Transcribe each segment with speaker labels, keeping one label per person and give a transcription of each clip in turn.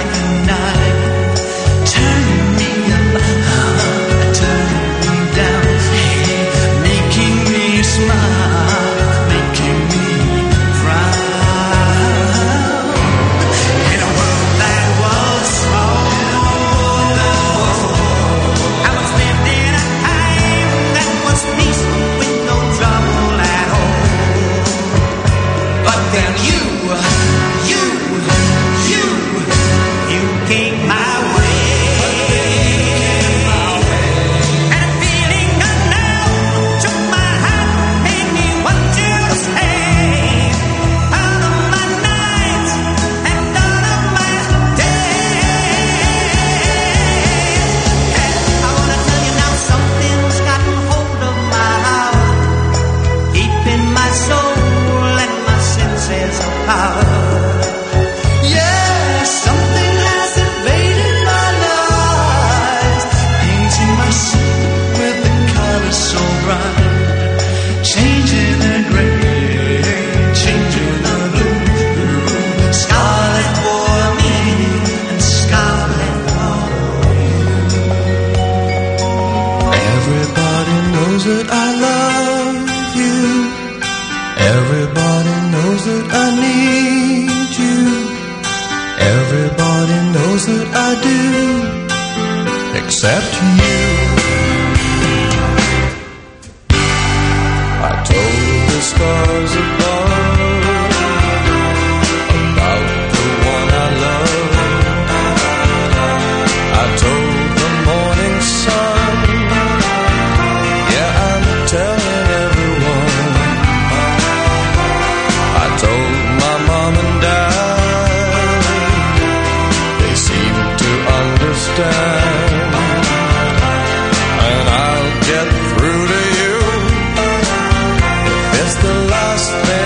Speaker 1: And I'll get through to you. It's the last thing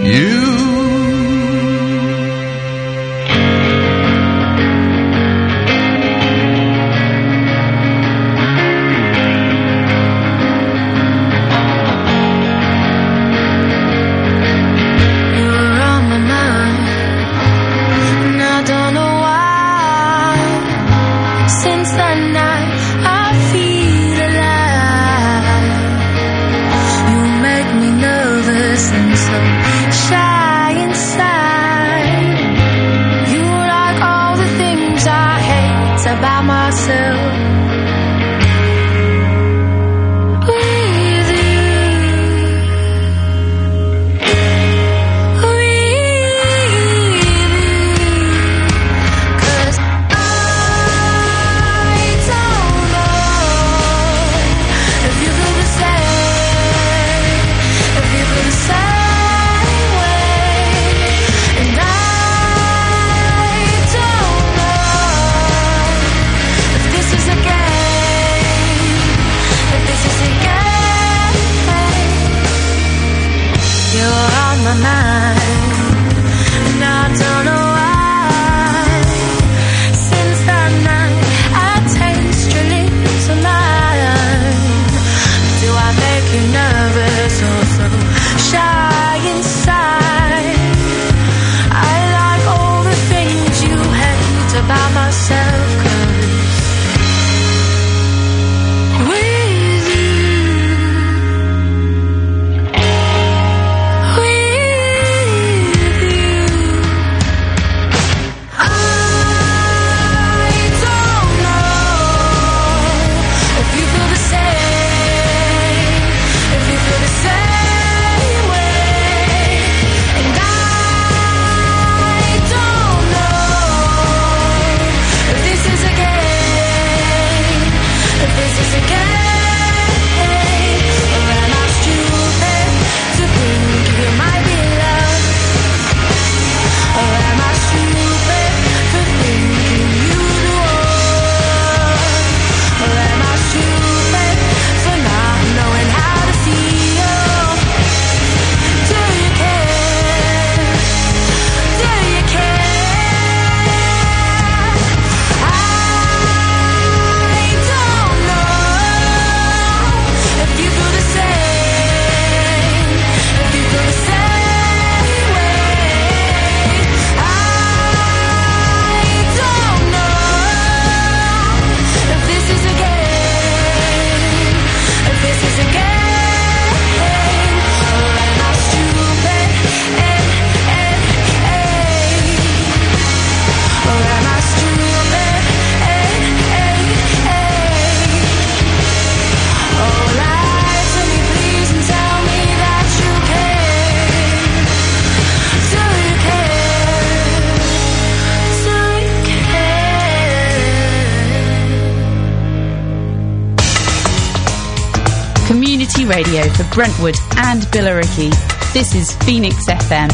Speaker 1: Community radio for Brentwood and Billericay. This is Phoenix FM.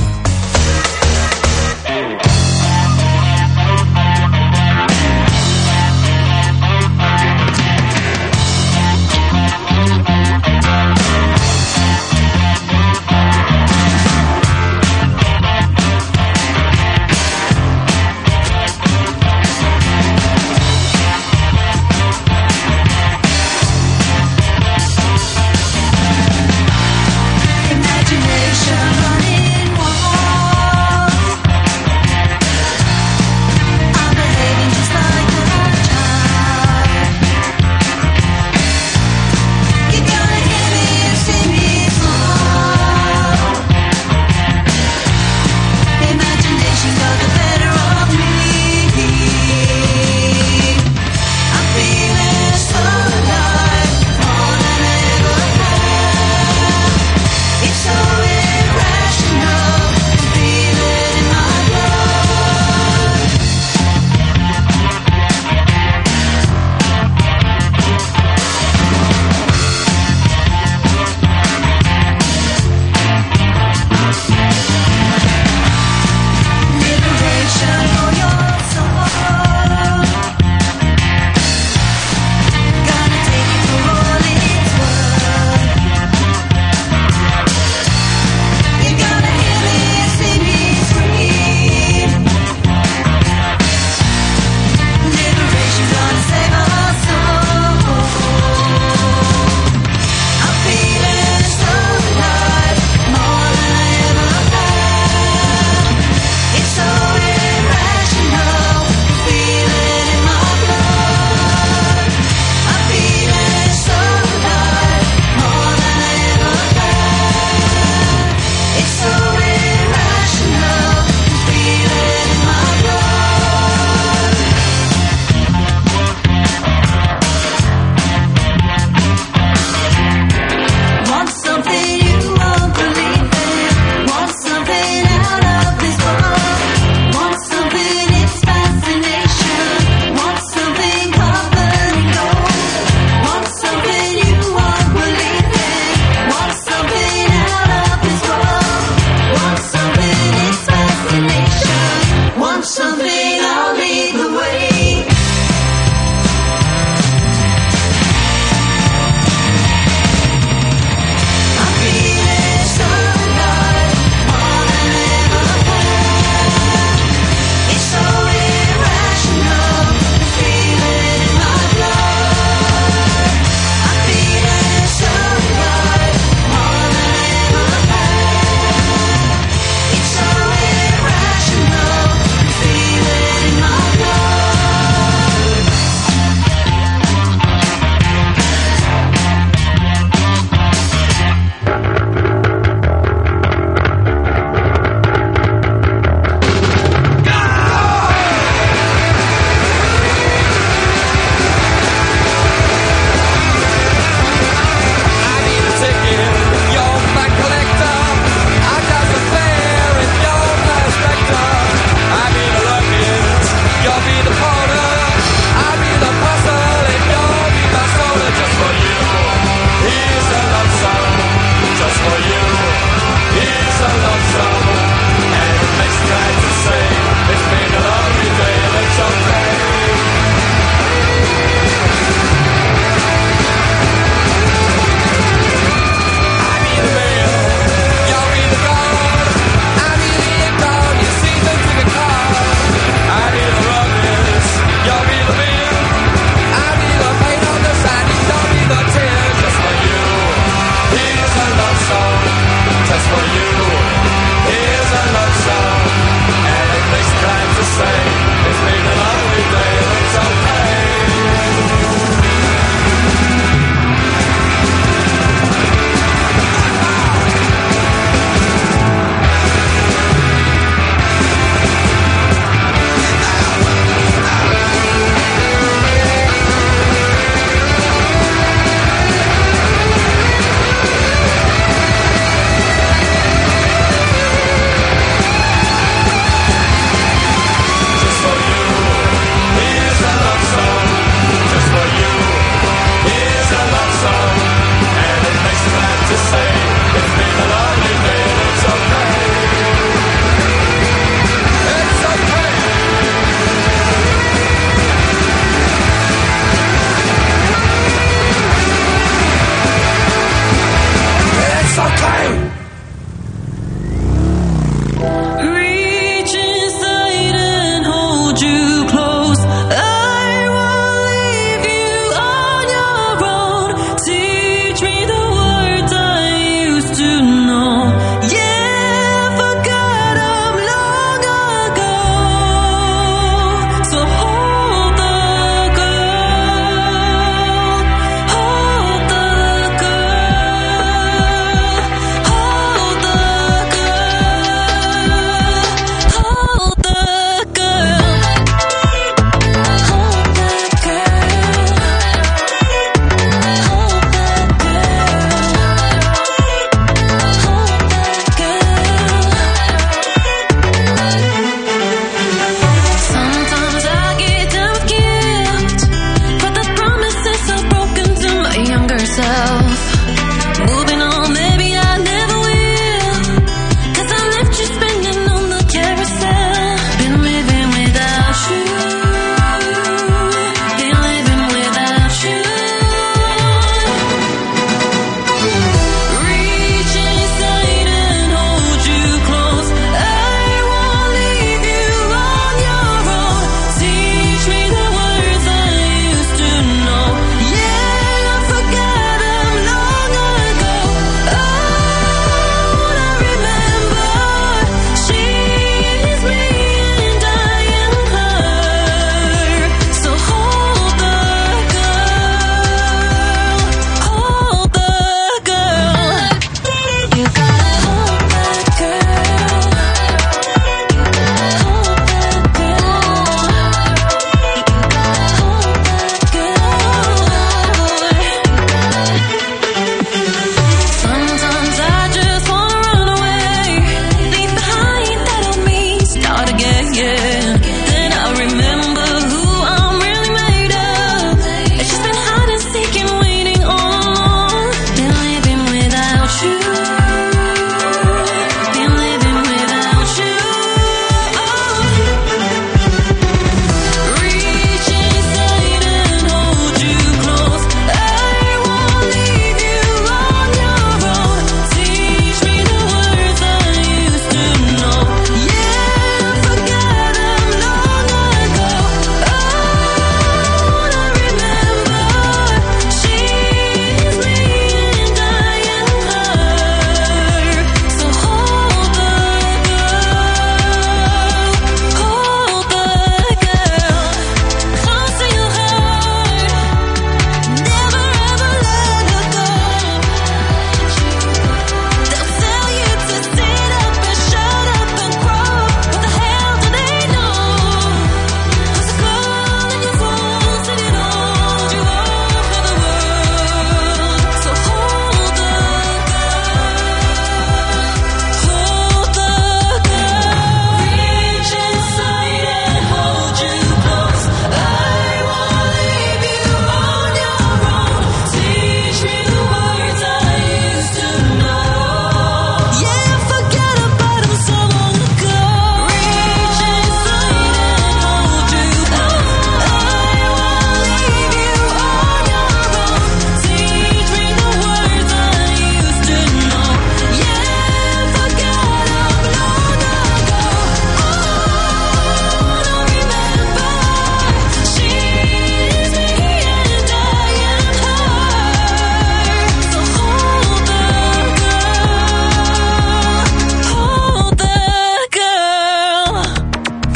Speaker 2: Imagination running wild.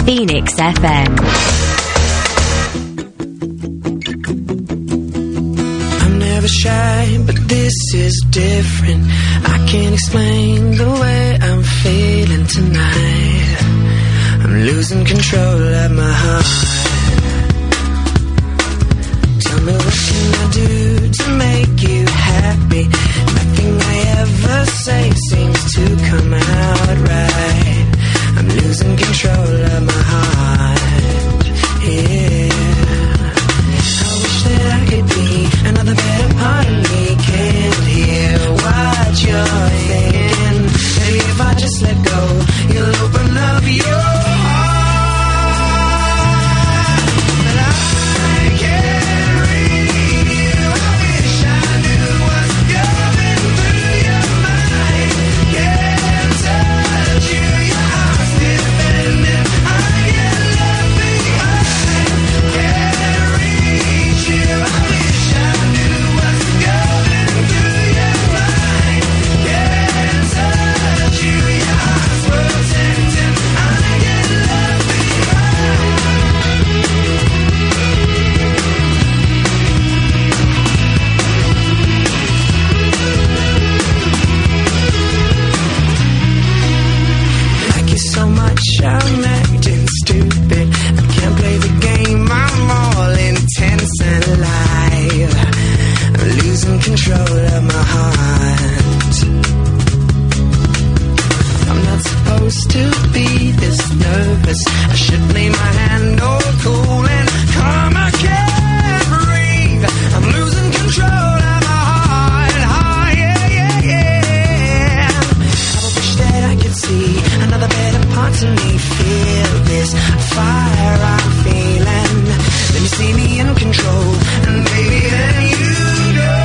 Speaker 2: Phoenix FM.
Speaker 3: I'm never shy, but this is different. I can't explain the way I'm feeling tonight. I'm losing control of my heart. Tell me, what can I do to make you happy? Nothing I ever say seems to come out right. I'm losing control of my heart, yeah. I wish that I could be another better part of me. Can't hear what you're thinking. Maybe if I just let go, you'll open up your heart. But I can't read you. I wish I knew what's going through your mind. Can't touch you. Your heart's defending. I get left behind. Can't reach you. I wish I knew what's going through your mind. Can't touch you. Your heart's protecting. I get left behind. Like you so much, I'm acting stupid. I can't play the game, I'm all intense and alive. I'm losing control of my heart. I'm not supposed to be this nervous. I should lay my hand all cool and calm. I can't breathe. I'm losing control of my heart. Yeah, yeah, yeah. I wish that I could see another better part of me. Feel this fire I'm feeling. Let me see me in control, and baby, then you know.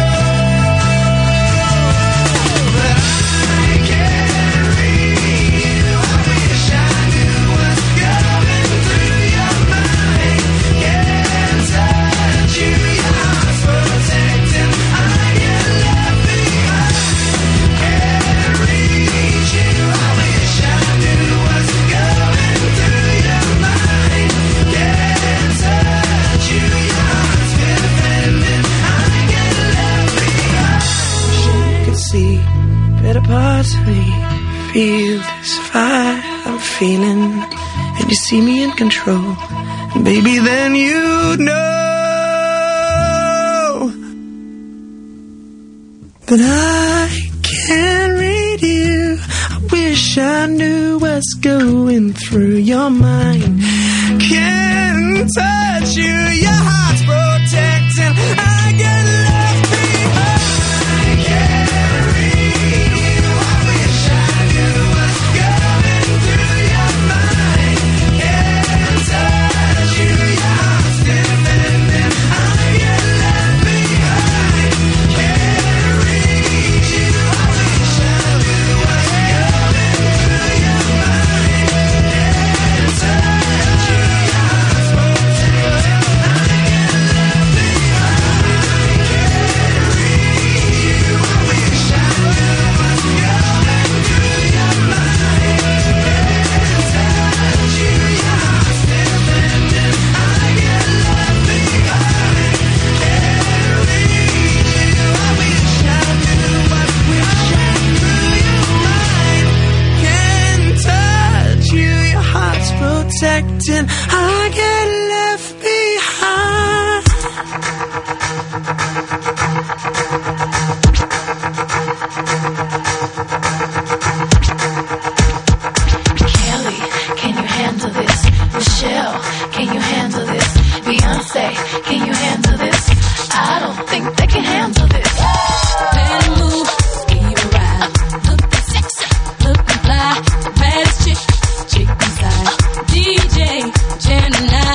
Speaker 3: But I can't read you. I wish I knew what's going through your mind. Can't touch you. Your heart's protecting. I get left behind. Can't reach you. I wish I knew what's going through your mind. Can't touch you. Your heart's defending. I get left behind. Wish I could see better parts of me. Feel this fire I'm feeling, and you see me in control, and baby, then you know that I can't read you. I wish I knew what's going through your mind. Can't touch you. Your heart's protecting. I get left behind. I can't read you. I wish I knew what's going through your mind. Can't touch you. Your heart's defending. I get left behind. Can't reach you. I wish I knew what's going through your mind. Can't touch you. Your heart's protecting. I get left behind. Can't reach you. I wish I knew what's going through your mind. Can't touch you. Your heart's defending. I get left behind. Can't reach you. I wish I knew what's going through your mind. Can't touch you. Your heart's protecting. I get left behind.
Speaker 4: Kelly, can you handle this? Michelle, can you handle this? Beyonce, can you handle this? I don't think they can handle this. Better move, give you a ride. Looking sexy, looking fly. The baddest chick inside. DJ Gemini.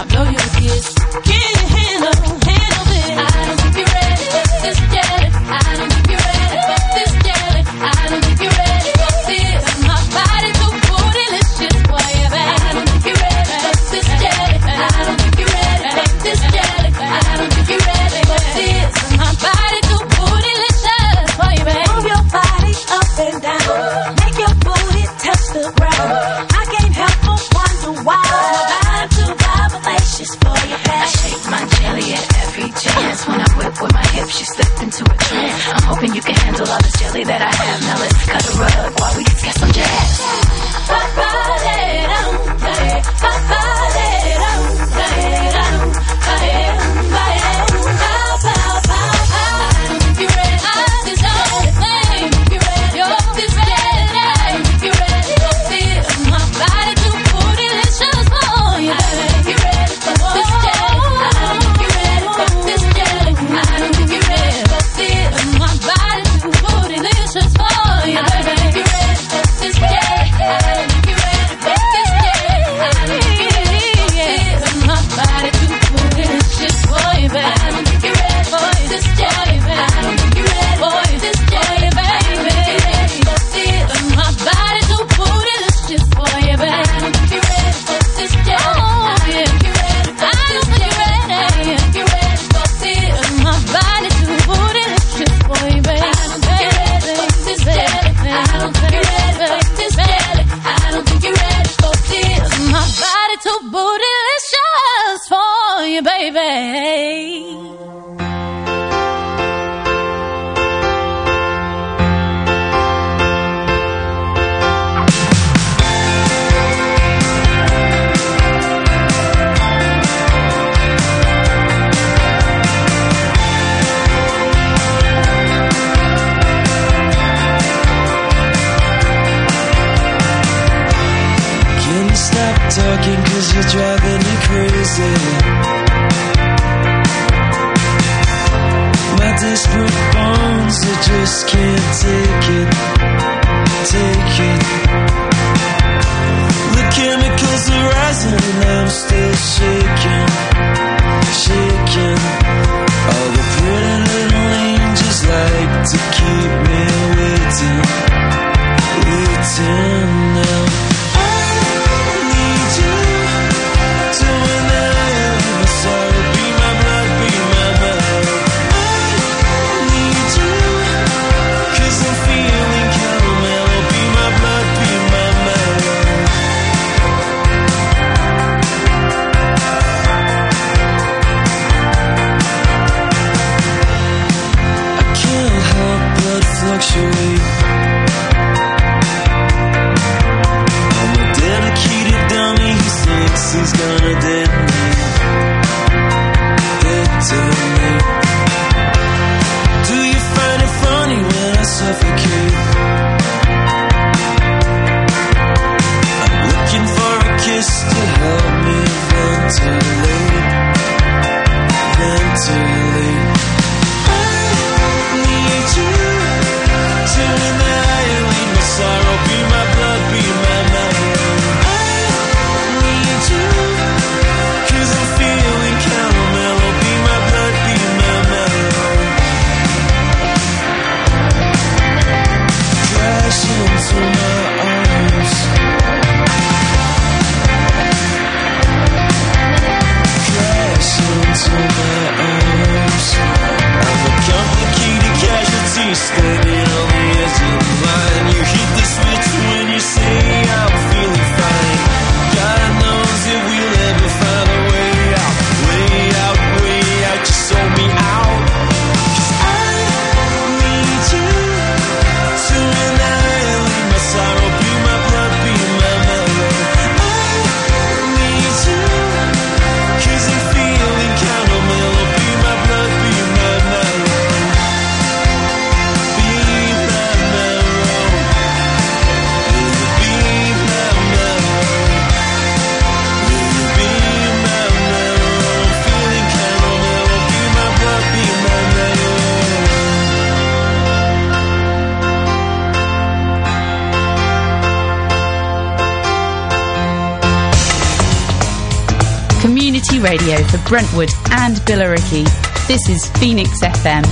Speaker 4: I blow you a kiss. Can you handle this? I don't think you're ready for this jelly. I don't think you're ready for this jelly. I don't think you're ready for this. My body too bootylicious for you, baby. I don't think you're ready for this jelly. I don't think you're ready for this jelly. I don't think you're ready for this. My body too bootylicious for you, baby.
Speaker 2: Move your body up and down. Make your booty touch the ground. I can't help but wonder why. I'm too vivacious for you, baby.
Speaker 4: I shake my jelly at every chance. When I whip with my hips, you slip into a trance. I'm hoping you can handle all this jelly that I have. Now let's cut a rug while we get some jazz.
Speaker 3: Talking 'cause you're driving me crazy. My desperate bones, I just can't take it. The chemicals are rising and I'm still shaking. All the pretty little angels like to keep me waiting now. Feel
Speaker 1: community radio for Brentwood and Billericay. This is Phoenix FM.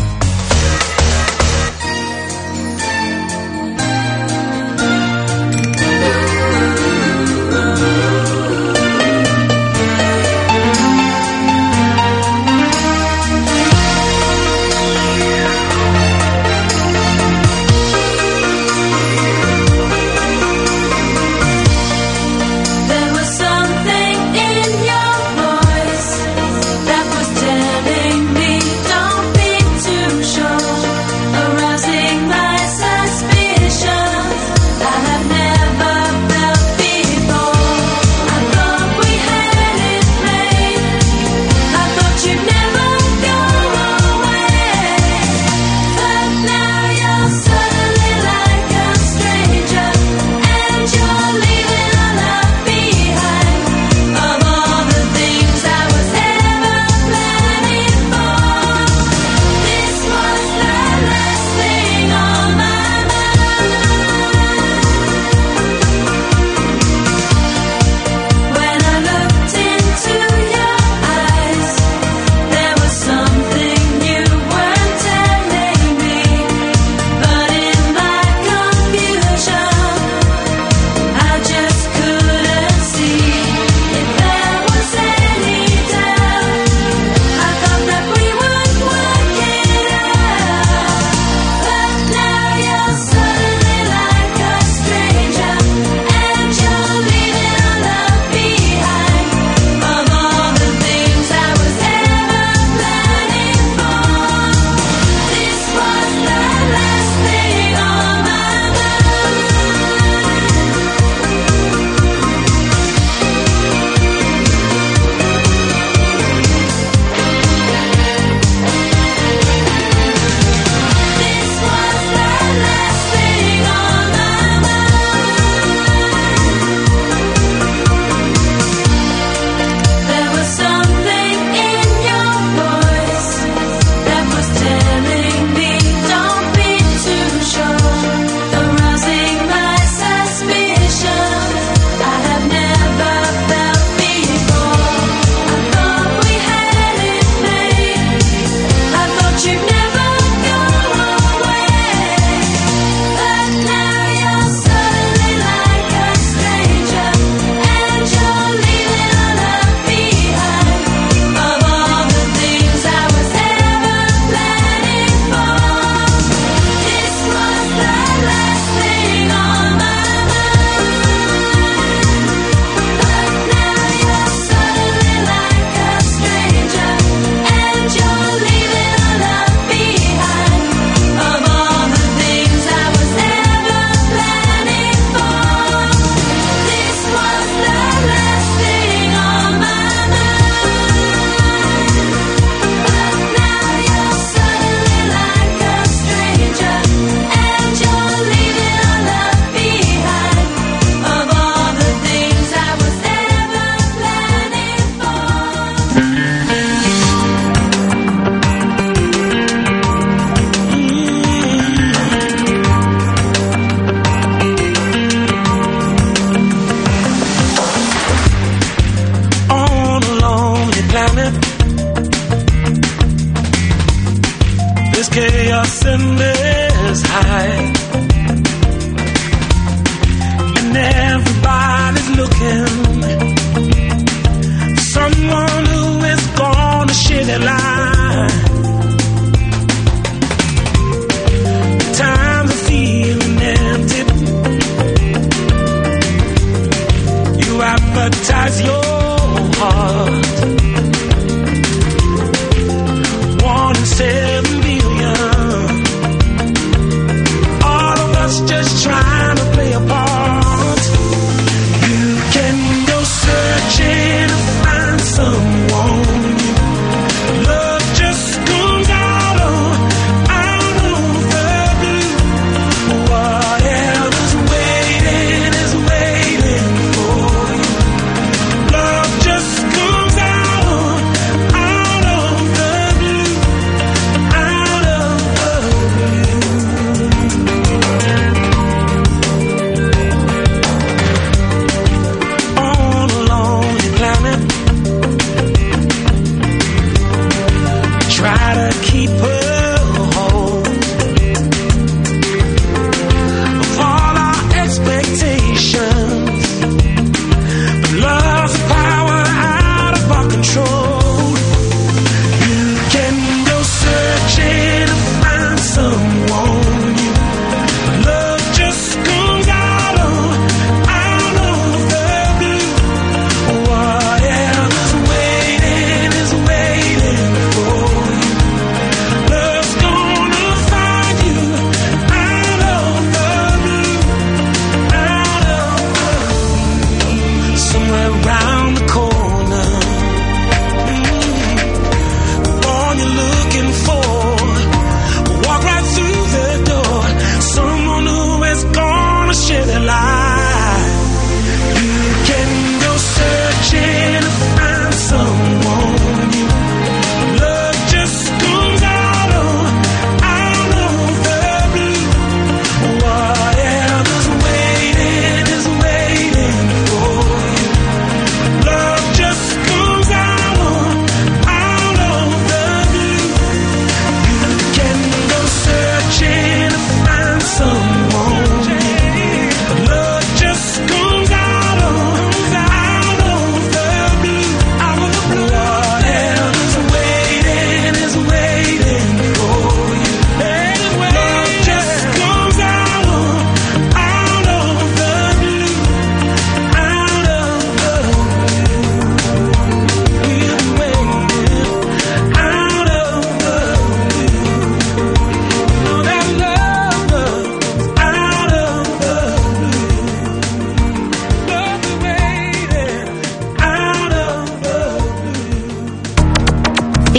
Speaker 3: chaos in this high, and everybody's looking for someone who is gonna share their life. Times are feeling empty. You advertise your heart, 1 in 7 billion. All of us just trying to play a part. You can go searching to find someone you love.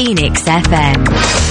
Speaker 5: Phoenix FM.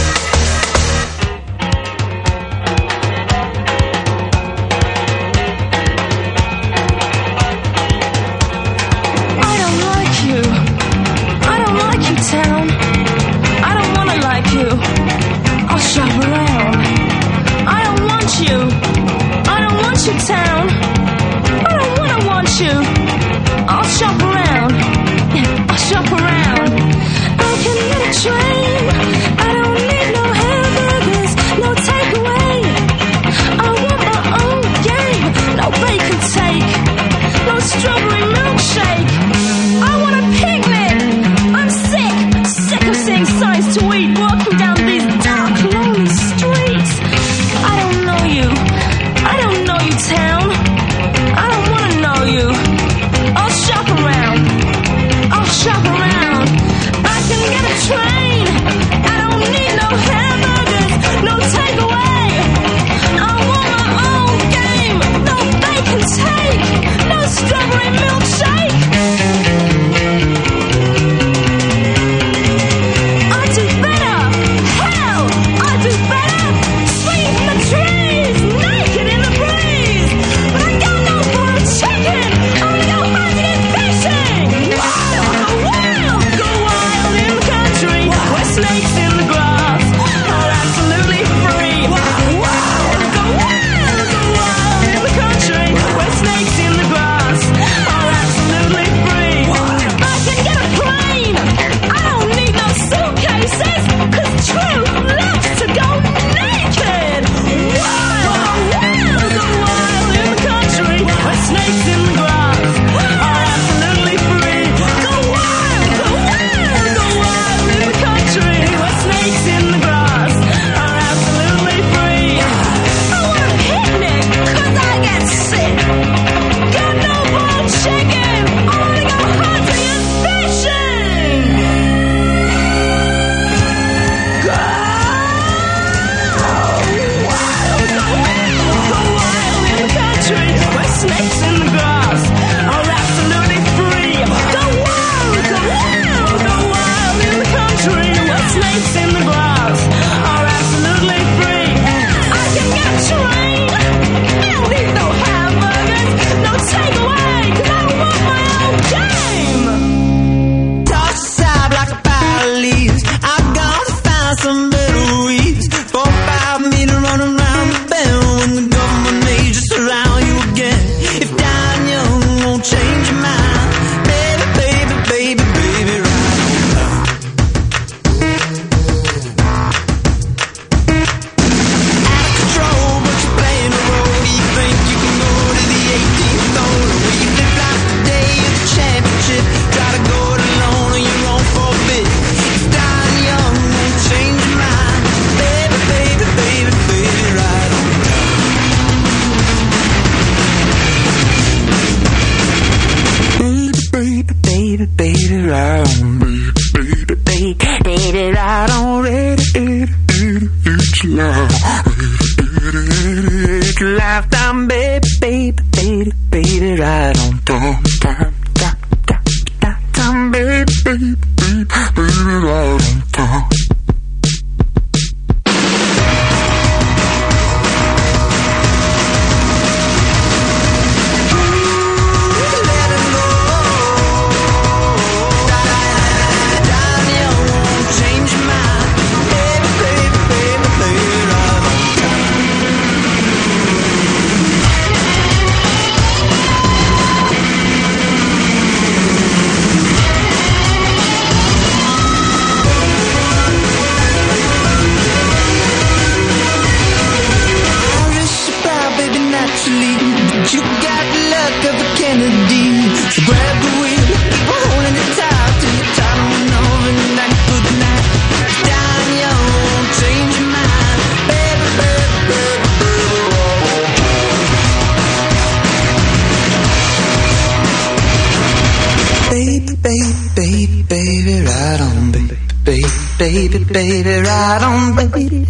Speaker 3: Baby, ride on, baby,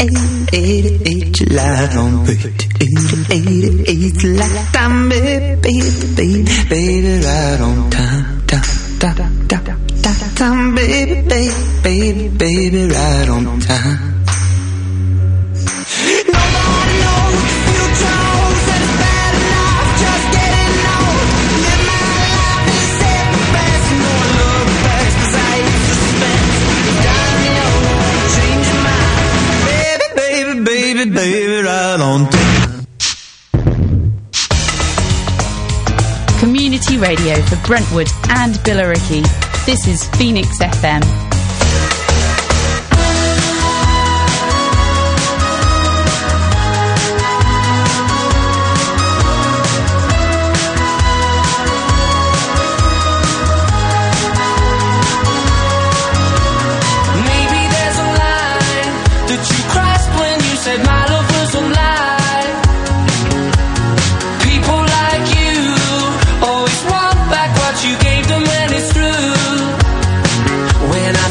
Speaker 3: 88 July on, baby, 88 July time, baby, ride on time, time, time, time, time, time, baby, baby, baby, baby, right on time. Nobody knows what the future holds, and it's bad enough just getting old. Live my life and set the best, no one look back, 'cause I hate suspense. Darling, you know, change your mind, baby, baby, baby, baby, right on time.
Speaker 1: Community radio for Brentwood and Billericay. This is Phoenix FM.
Speaker 3: Maybe there's a line that you crossed when you said my love was a lie. People like you always want back what you gave them, and it's true. When I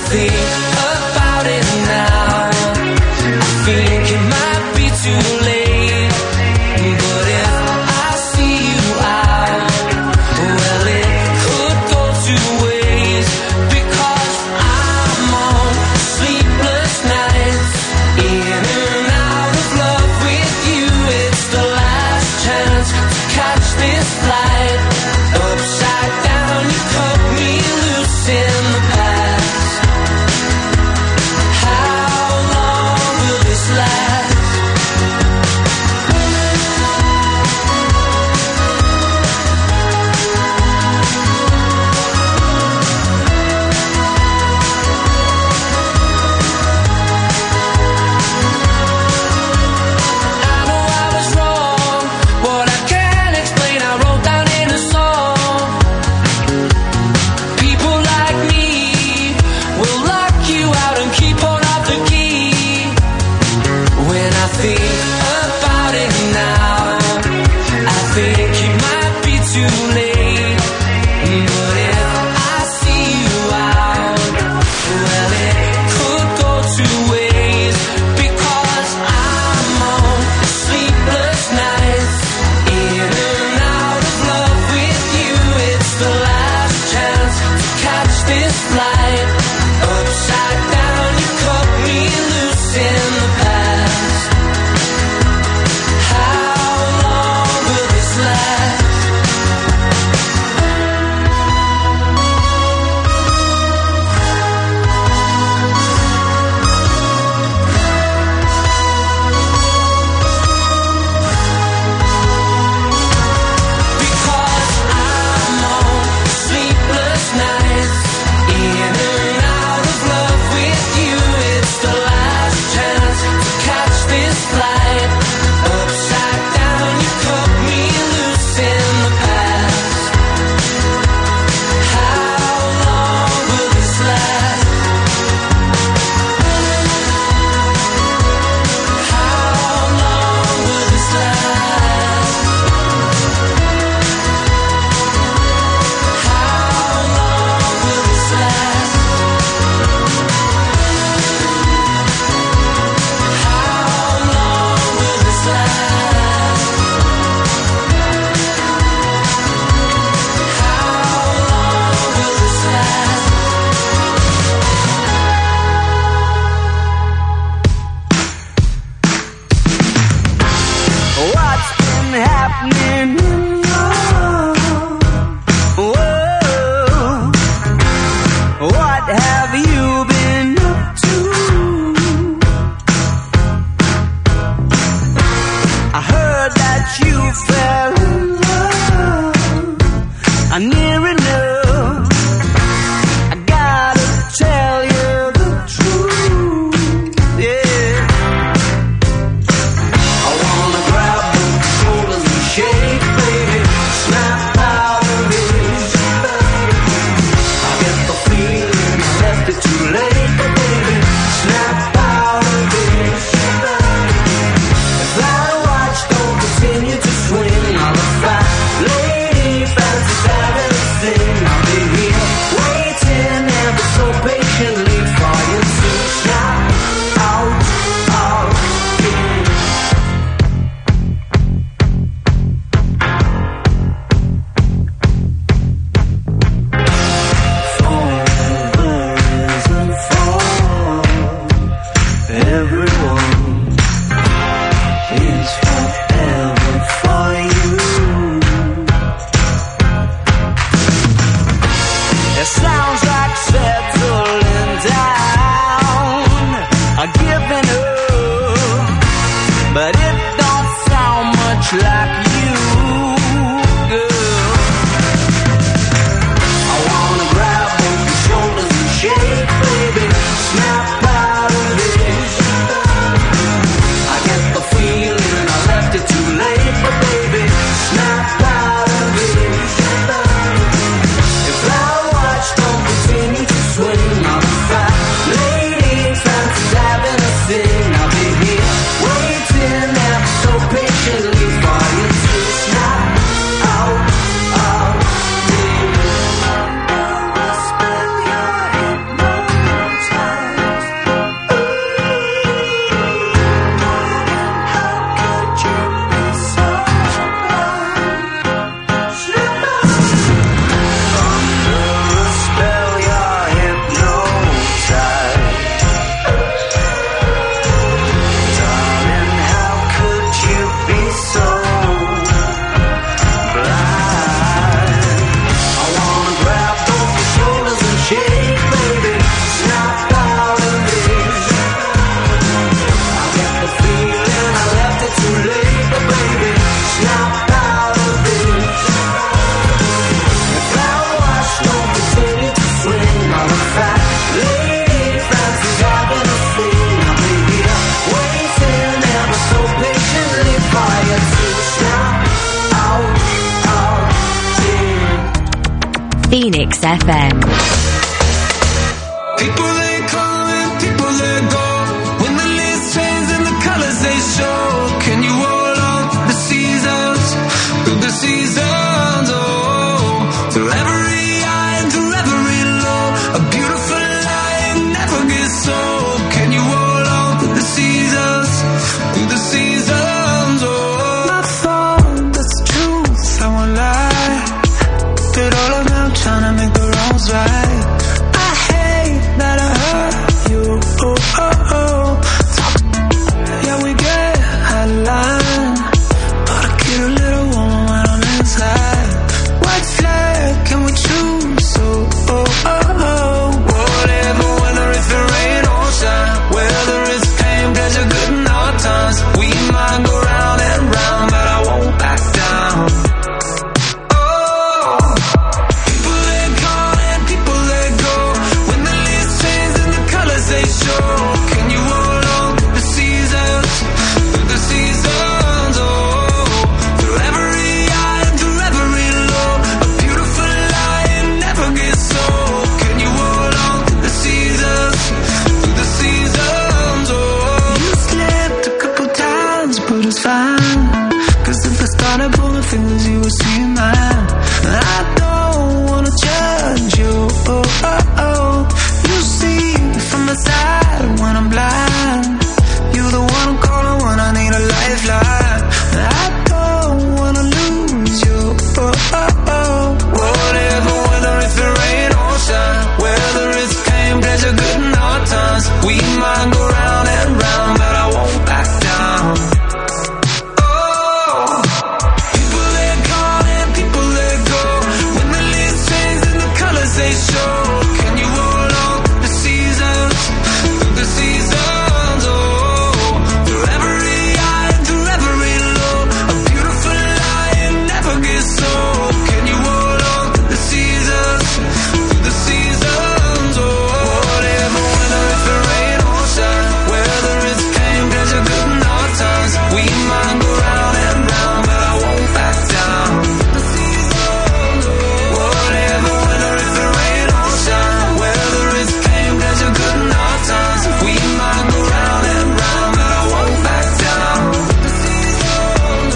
Speaker 5: Phoenix FM.
Speaker 3: People they come and people they go. When the leaves change and the colors they show. Can you hold on through the seasons? Through the seasons, oh. Through every high and through every low. A beautiful lie never gets old. Can you hold on through the seasons? Through the seasons, oh. My fault, that's the truth, I won't lie. But all around trying to make the wrongs right. I hate that I hurt you, oh, oh, oh. Yeah, we get out of line, but I get a little warm when I'm inside. White flag, can we choose? Oh, oh, oh, oh. Whatever, whether if it rain or shine, whether it's pain, pleasure, good and hard times, we might go round and round, but I won't back down. They show. Can you hold on through the seasons? Through the seasons, oh. Through every high and through every low. A beautiful lie never gets old. Can you hold on through the seasons? Through the seasons, oh. You slipped a couple times, but it's fine. Cause if I started pulling fingers, you would see mine. I don't wanna judge you, oh, oh, oh. You see from the side when I'm blind. You're the one I'm calling when I need a lifeline. I don't wanna lose you, oh, oh, oh. Whatever, whether it's the rain or shine, whether it's pain, pleasure, good and hard times, we might go round and round, but I won't back down. Oh, people they come and people they go. When the leaves change and the colors they show. Can you hold on through the seasons? Through the seasons, oh. Through every high and through every low. A beautiful lie never gets old. Can you hold on through the seasons? Through the seasons, oh. Whatever, whether it's the rain or shine, whether it's pain, pleasure, good and hard times, we might go round and round, but I won't back down. The seasons, oh. Whatever, whether it's the rain or shine, whether it's pain, pleasure, good and hard times, we might go round and round, but I won't back down. The seasons,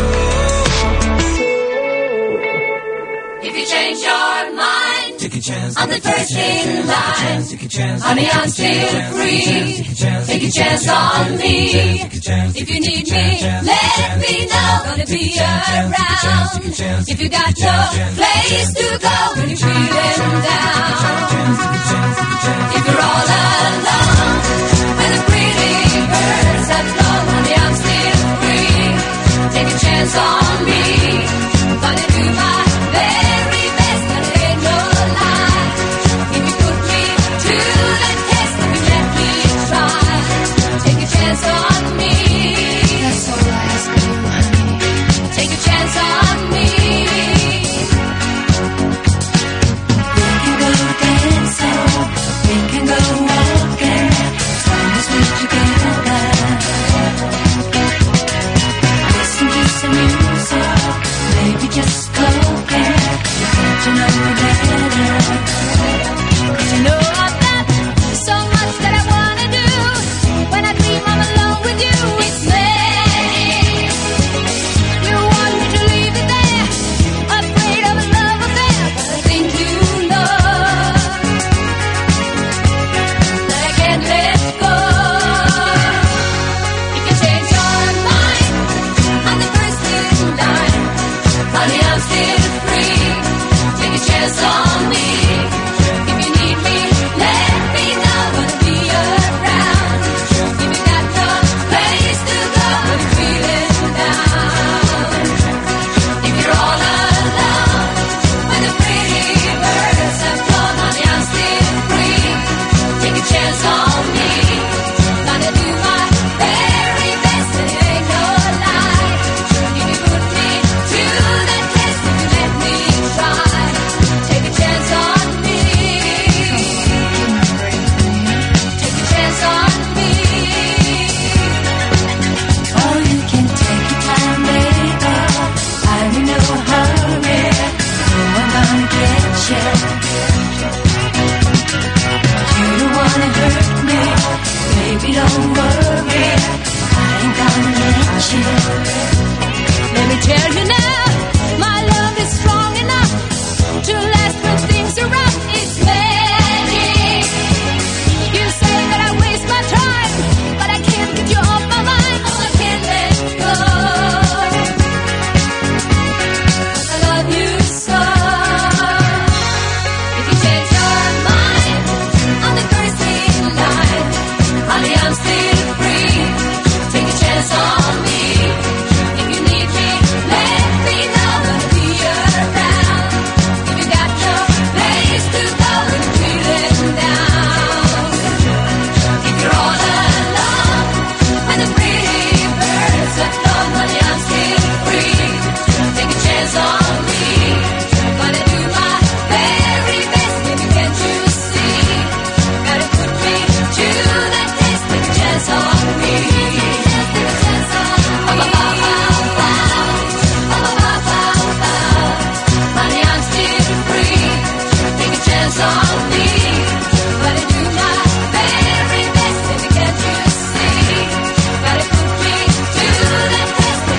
Speaker 4: If you change your mind,
Speaker 3: take a chance
Speaker 4: I'm the first in line.
Speaker 3: take a chance,
Speaker 4: Honey, I'm still free. Take a chance on me. If you need me, let me know. Gonna be around. If you got no place to go when you're feeling down. If you're all alone.